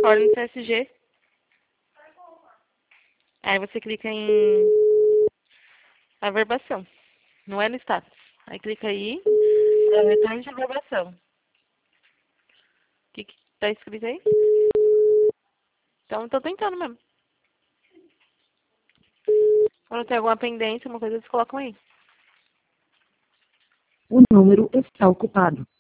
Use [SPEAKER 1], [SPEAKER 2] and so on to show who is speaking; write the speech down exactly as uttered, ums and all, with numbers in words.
[SPEAKER 1] Record no C S G. Aí você clica em averbação. Não é no status. Aí clica aí, é retorno de averbação. O que que tá escrito aí? Então, eu tô tentando mesmo. Quando tem alguma pendência, uma coisa, eles colocam aí.
[SPEAKER 2] O número está ocupado.